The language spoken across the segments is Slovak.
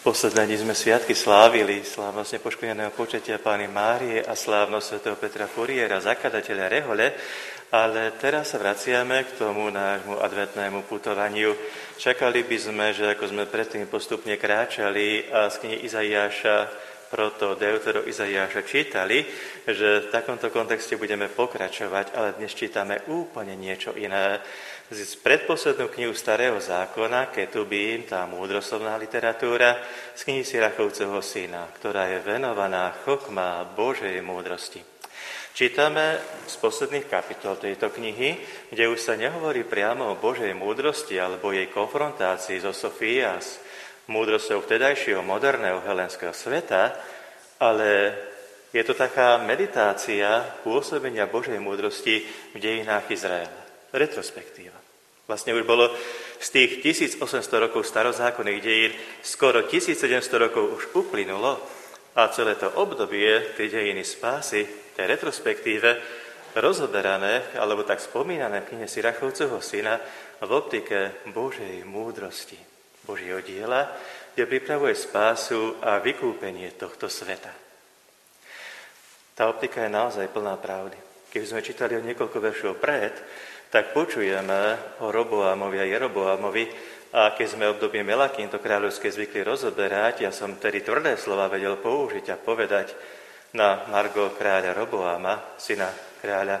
Posledné dni sme sviatky slávili, slávnosť nepoškvrneného počatia Panny Márie a slávnosť svätého Petra Furiera, zakladateľa rehole, ale teraz sa vraciame k tomu nášmu adventnému putovaniu. Čakali by sme, že ako sme predtým postupne kráčali a z knihy Izaiáša, proto Deutero Izaiáša čítali, že v takomto kontexte budeme pokračovať, ale dnes čítame úplne niečo iné. Z predposlednú knihu Starého zákona, Ketubím, tá múdroslovná literatúra, z knihy Sirachovcovho syna, ktorá je venovaná chokma Božej múdrosti. Čítame z posledných kapitol tejto knihy, kde už sa nehovorí priamo o Božej múdrosti alebo jej konfrontácii so Sofías, múdrosťou vtedajšieho moderného helenského sveta, ale je to taká meditácia pôsobenia Božej múdrosti v dejinách Izraela. Retrospektíva. Vlastne už bolo z tých 1800 rokov starozákonných dejín skoro 1700 rokov už uplynulo a celé to obdobie, tie dejiny spásy, tej retrospektíve, rozoberané, alebo tak spomínané v knihe Sirachovcovho syna v optike Božej múdrosti, Božieho diela, kde pripravuje spásu a vykúpenie tohto sveta. Tá optika je naozaj plná pravdy. Keď sme čítali o niekoľko veršov pred, tak počujeme o Roboámovi a Jeroboámovi a keď sme obdobie Melakín to kráľovské zvykli rozoberať, ja som tedy tvrdé slova vedel použiť a povedať na margo kráľa Roboáma, syna kráľa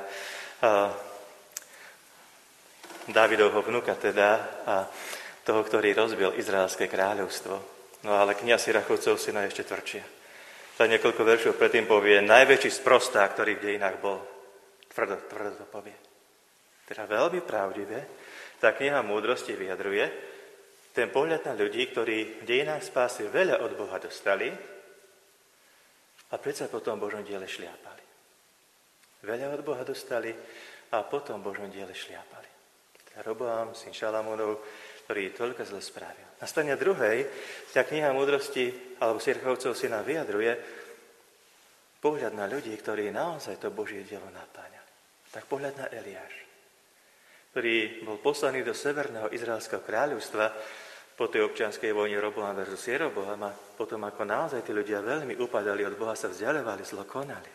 Dávidovho vnuka teda a toho, ktorý rozbil Izraelské kráľovstvo. No ale kniha Sirachovcov syna ešte tvrdšia. Za niekoľko veršov predtým povie najväčší sprosták, ktorý v dejinách bol. Tvrdo to povie. Teda veľmi pravdivé, tá kniha múdrosti vyjadruje ten pohľad na ľudí, ktorí v dejinách spásy veľa od Boha dostali a predsa potom v Božom diele šliapali. Veľa od Boha dostali a potom v Božom diele šliapali. Teda Roboám, syn Šalamúnov, ktorý toľko zle spravil. Na strane druhej, tá kniha múdrosti alebo Sirachovcov syna vyjadruje pohľad na ľudí, ktorí naozaj to Božie dielo napáňali. Tak pohľad na Eliáš, ktorý bol poslaný do severného izraelského kráľovstva po tej občianskej vojne Roboám versus Jeroboám a potom ako naozaj tí ľudia veľmi upadali od Boha, sa vzdialovali, zlo konali.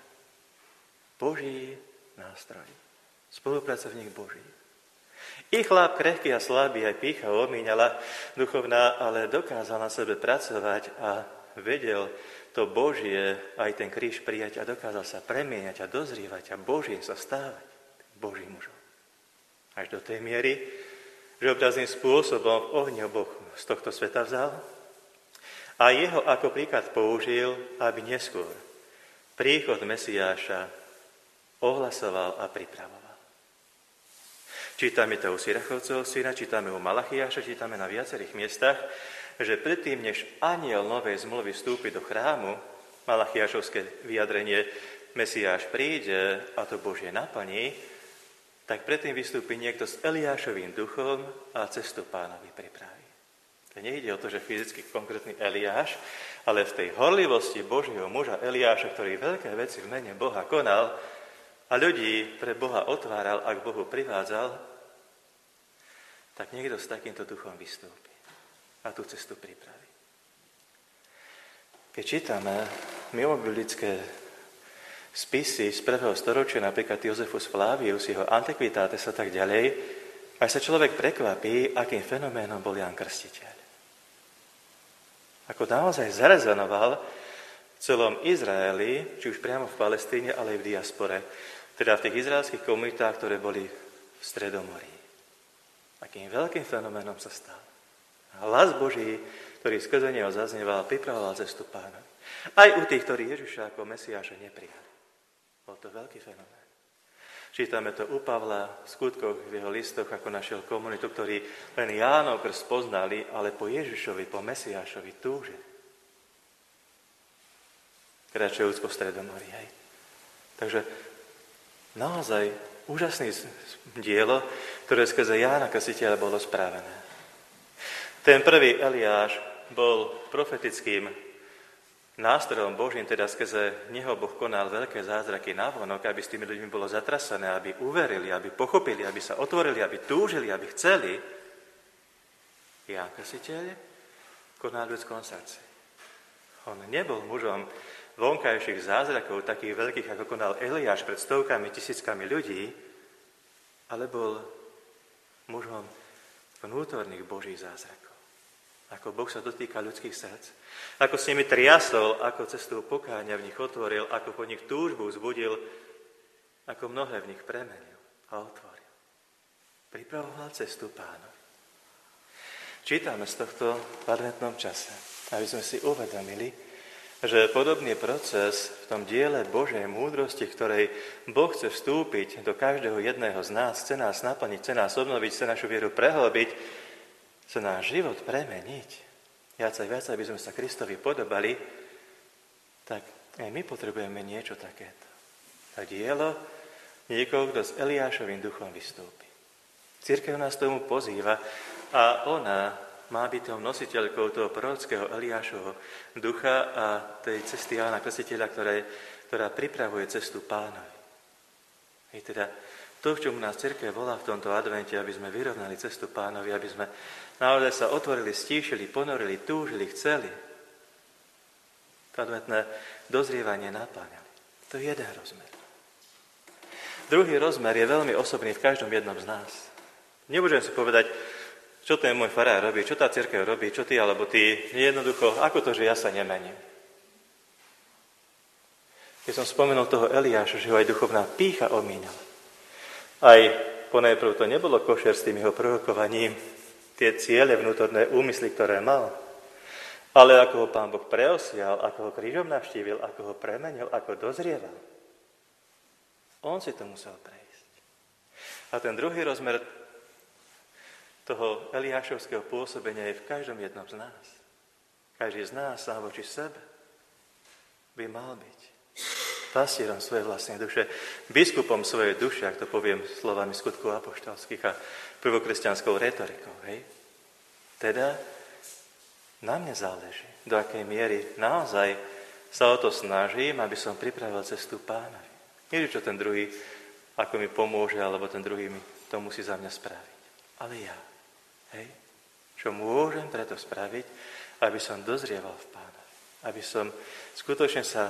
Boží nástroj, spolupracovník Boží. Ich chlap krehký a slabý, aj pýcha omíňala duchovná, ale dokázal na sebe pracovať a vedel to Božie, aj ten kríž prijať a dokázal sa premieňať a dozrievať a Božím sa stávať. Božím mužom. Až do tej miery, že obrazným spôsobom v ohni Boh z tohto sveta vzal a jeho ako príklad použil, aby neskôr príchod Mesiáša ohlasoval a pripravoval. Čítame to u Sirachovcov syna, čítame u Malachiáša, čítame na viacerých miestach, že predtým, než anjel novej zmluvy vstúpi do chrámu, Malachiášovské vyjadrenie Mesiáš príde a to Božie naplní, tak predtým vystúpi niekto s Eliášovým duchom a cestu Pánovi pripraví. To nejde o to, že fyzicky konkrétny Eliáš, ale v tej horlivosti Božieho muža Eliáša, ktorý veľké veci v mene Boha konal a ľudí pre Boha otváral a k Bohu privádzal, tak niekto s takýmto duchom vystúpi a tú cestu pripraví. Keď čítame mimobiblické spisy z 1. storočia, napríklad Josephus Flavius, jeho Antiquitates a tak ďalej, až sa človek prekvapí, akým fenoménom bol Ján Krstiteľ. Ako naozaj zarezonoval v celom Izraeli, či už priamo v Palestíne, ale aj v diaspore, teda v tých izraelských komunitách, ktoré boli v Stredomorí. Akým veľkým fenoménom sa stal. Hlas Boží, ktorý skrze neho zaznieval, pripravoval cestu Pána. Aj u tých, ktorí Ježiša ako Mesiáša neprijali. Bol to veľký fenomén. Čítame to u Pavla v skutkoch, v jeho listoch, ako našiel komunitu, ktorí len Jánov krst poznali, ale po Ježišovi, po Mesiášovi túžili. Kráčajúc po Stredomorí. Takže naozaj úžasné dielo, ktoré skrze Jána Krstiteľa bolo spravené. Ten prvý Eliáš bol profetickým nástrojom Božím, teda skrze neho Boh konal veľké zázraky navonok, aby s tými ľuďmi bolo zatrasené, aby uverili, aby pochopili, aby sa otvorili, aby túžili, aby chceli. Ján Krstiteľ konal v ľudskom srdci. On nebol mužom vonkajších zázrakov, takých veľkých, ako konal Eliáš pred stovkami, tisíckami ľudí, ale bol mužom vnútorných Božích zázrakov. Ako Boh sa dotýka ľudských srdc, ako s nimi triasol, ako cestu pokáňa v nich otvoril, ako po nich túžbu vzbudil, ako mnohé v nich premenil a otvoril. Pripravoval cestu Pánovi. Čítame z tohto v adventnom čase, aby sme si uvedomili, že podobný proces v tom diele Božej múdrosti, ktorej Boh chce vstúpiť do každého jedného z nás, chce nás naplniť, chce nás obnoviť, chce našu vieru prehlbiť, chce náš život premeniť, viac a viac, aby sme sa Kristovi podobali, tak aj my potrebujeme niečo takéto. A dielo niekoho, kto s Eliášovým duchom vystúpi. Cirkev nás tomu pozýva a ona má byť tou nositeľkou toho prorockého Eliášovho ducha a tej cesty Jána Krstiteľa, ktorá pripravuje cestu Pánovi. I teda to, k čomu nás cirkev volá v tomto advente, aby sme vyrovnali cestu Pánovi, aby sme naozaj sa otvorili, stíšili, ponorili, túžili, chceli. To adventné dozrievanie napáňali. To je jeden rozmer. Druhý rozmer je veľmi osobný v každom jednom z nás. Nebudem si povedať, čo ten môj farár robí, čo tá cirkev robí, čo ty alebo ty. Jednoducho, ako to, že ja sa nemením. Keď som spomenul toho Eliáša, že ho aj duchovná pýcha omíňala. Aj ponajprv to nebolo košer s tým jeho prorokovaním, tie ciele vnútorné úmysly, ktoré mal. Ale ako ho Pán Boh preosial, ako ho krížom navštívil, ako ho premenil, ako dozrieval. On si to musel prejsť. A ten druhý rozmer toho Eliášovského pôsobenia je v každom jednom z nás. Každý z nás sám voči sebe by mal byť pastierom svojej vlastnej duše, biskupom svojej duše, ak to poviem slovami skutkov apoštolských a prvokresťanskou retorikou. Hej? Teda na mne záleží, do akej miery naozaj sa o to snažím, aby som pripravil cestu Pánovi. Nie, čo ten druhý, ako mi pomôže, alebo ten druhý mi to musí za mňa spraviť. Ale ja. Hej? Čo môžem preto spraviť, aby som dozrieval v Pánovi. Aby som skutočne sa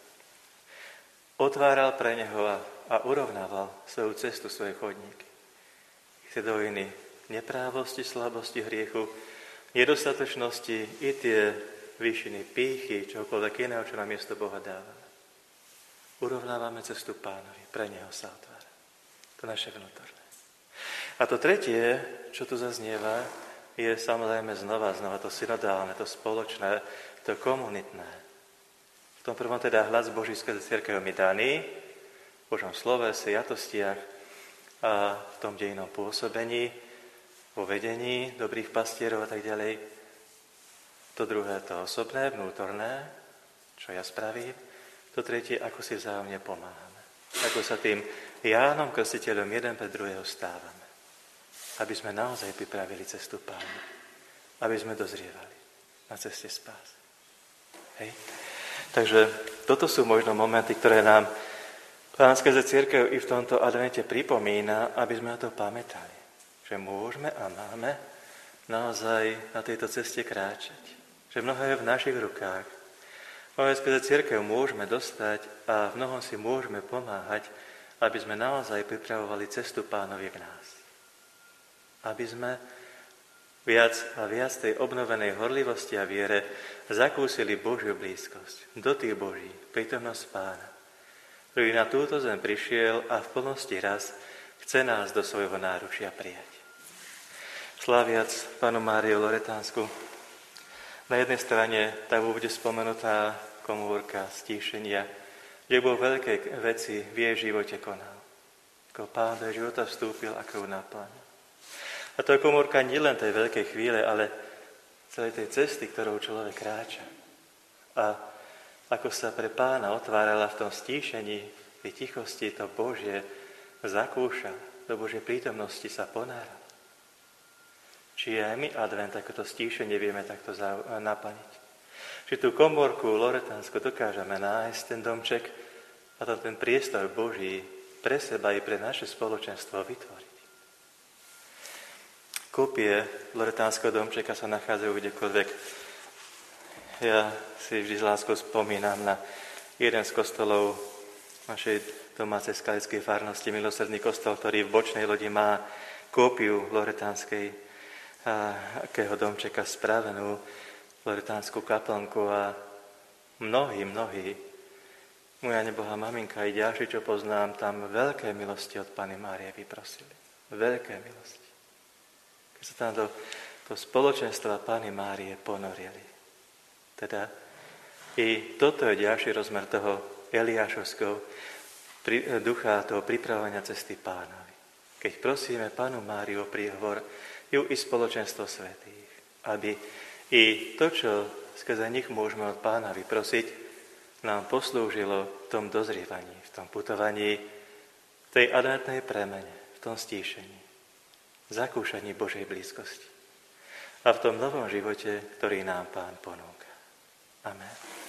otváral pre Neho a urovnával svoju cestu, svoje chodníky. Tie dojiny neprávosti, slabosti, hriechu, nedostatočnosti i tie výšiny pýchy, čokoľvek iného, čo nám miesto Boha dávame. Urovnávame cestu Pánovi, pre Neho sa otvára. To naše vnútorné. A to tretie, čo tu zaznieva, je samozrejme znova to synodálne, to spoločné, to komunitné. V tom prvom teda hlas Boží skrze cirkev mi daný, v Božom slove, sviatostiach a v tom dejinnom pôsobení, vo vedení dobrých pastierov a tak ďalej. To druhé, to osobné, vnútorné, čo ja spravím. To tretie, ako si vzájomne pomáhame. Ako sa tým Jánom Krstiteľom jeden pre druhého stávame. Aby sme naozaj pripravili cestu Pána. Aby sme dozrievali na ceste spásy. Hej? Takže toto sú možno momenty, ktoré nám Pán skrze cirkev i v tomto advente pripomína, aby sme na to pamätali. Že môžeme a máme naozaj na tejto ceste kráčať. Že mnohé je v našich rukách. Máme skrze cirkev môžeme dostať a v mnohom si môžeme pomáhať, aby sme naozaj pripravovali cestu Pánovi k nás. Aby sme viac a viac tej obnovenej horlivosti a viere zakúsili Božiu blízkosť, dotyk Boží, prítomnosť Pána, ktorý na túto zem prišiel a v plnosti raz chce nás do svojho náručia prijať. Sláviac Pannu Máriu Loretánsku, na jednej strane tá bude spomenutá komórka stíšenia, kde Boh veľké veci v jej živote konal. Ako Pán do jej života vstúpil, ako ju naplňal. A to je komórka nielen tej veľkej chvíle, ale celej tej cesty, ktorou človek kráča. A ako sa pre Pána otvárala v tom stíšení, v tichosti to Božie zakúša, do Božej prítomnosti sa ponára. Či aj my advent, ako to stíšenie vieme takto naplniť. Či tú komórku loretánsku dokážeme nájsť, ten domček a tam ten priestor Boží pre seba i pre naše spoločenstvo vytvoriť. Kópie loretánskeho domčeka sa nachádzajú kdekoľvek Ja si vždy s láskou spomínam na jeden z kostolov našej domácej skalickej farnosti, Milosrdný kostol, ktorý v bočnej lodi má kópiu loretánskej akého domčeka spravenú, loretánsku kaplnku a mnohí, moja nebohá maminka i ďalší, čo poznám, tam veľké milosti od Panny Márie vyprosili. Veľké milosti. Keď sa tam do spoločenstva Panny Márie ponorili. Teda i toto je ďalší rozmer toho Eliášovského ducha, toho pripravovania cesty Pánovi. Keď prosíme Pannu Máriu o príhovor, ju i spoločenstvo svätých, aby i to, čo skrze nich môžeme od Pána vyprosiť, nám poslúžilo v tom dozrievaní, v tom putovaní, v tej adventnej premene, v tom stíšení, v zakúšaní Božej blízkosti a v tom novom živote, ktorý nám Pán ponúka. Amen.